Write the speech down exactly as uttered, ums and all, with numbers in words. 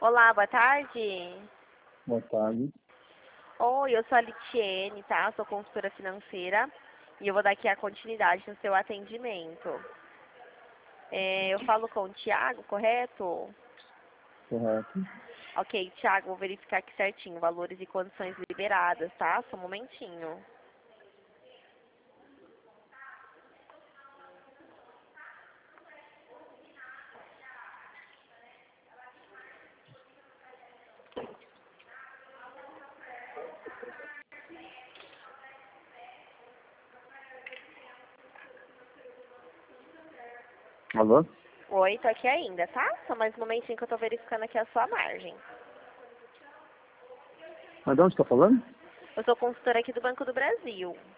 Olá, boa tarde. Boa tarde. Oi, eu sou a Litiene, tá? Sou consultora financeira e eu vou dar aqui a continuidade no seu atendimento. É, eu falo com o Thiago, correto? Correto. Ok, Thiago, vou verificar aqui certinho, valores e condições liberadas, tá? Só um momentinho. Alô? Oi, tô aqui ainda, tá? Só mais um momentinho que eu tô verificando aqui a sua margem. Mas de onde está falando? Eu sou consultora aqui do Banco do Brasil.